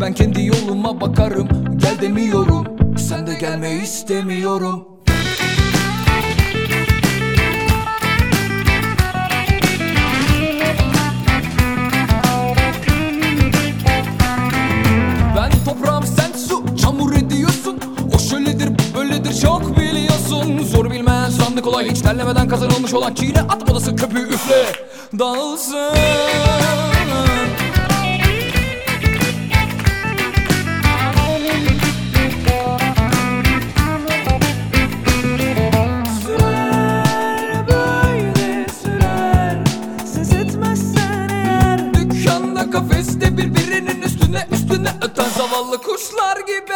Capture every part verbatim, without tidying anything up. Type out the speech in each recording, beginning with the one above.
Ben kendi yoluma bakarım. Gel demiyorum, sen de gelme istemiyorum. Ben toprağım, sen su, çamur ediyorsun. O şöyledir, bu böyledir, çok biliyorsun. Zor bilmeyen sandı kolay, hiç terlemeden kazanılmış olan çiğne at, odası köpüğü üfle, dağılsın. Sürer böyle sürer, ses etmezsen eğer. Dükkanda, kafeste birbirinin üstüne üstüne öten zavallı kuşlar gibi.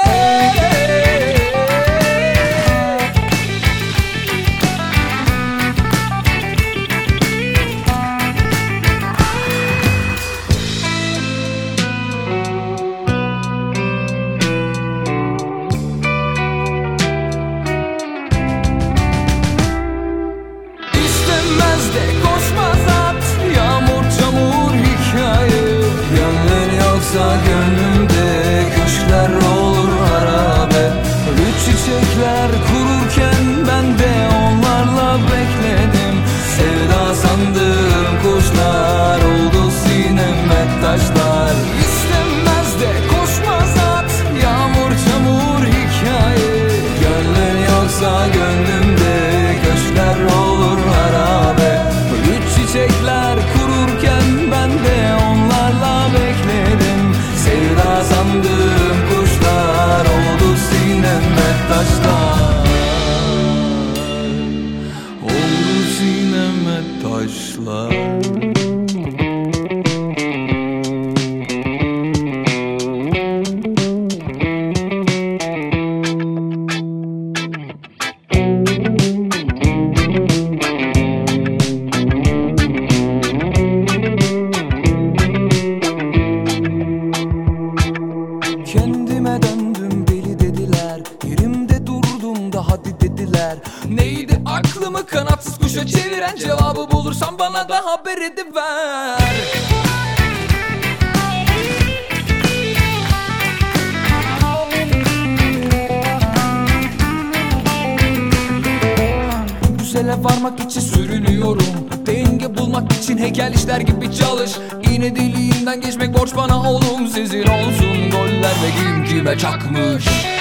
İstemez de koşmaz at, yağmur çamur hikaye. Gönlün yoksa gönlümde kuşlar olur harabe. Ölü çiçekler kururken ben de onlarla bekledim. Sevda sandığım kuşlar oldu sineme taşlar. İstemez de koşmaz at, yağmur çamur hikaye. Gönlün yoksa gönlümde köşkler olur harabe. Ölü çiçekler kururken ben de onlarla bekledim. Sevda sandığım kuşlar oldu sineme taşlar. Oldu sineme taşlar. Kendime döndüm deli dediler, yerimde durdum da hadi dediler. Neydi aklımı kanatsız kuşa çeviren, cevabı bulursan bana da haber ediver. Güzele varmak için sürünüyorum, denge bulmak için heykel işler gibi çalış. İğne deliğinden geçmek borç bana oğlum, sizin olsun goller ve kim kime çakmış.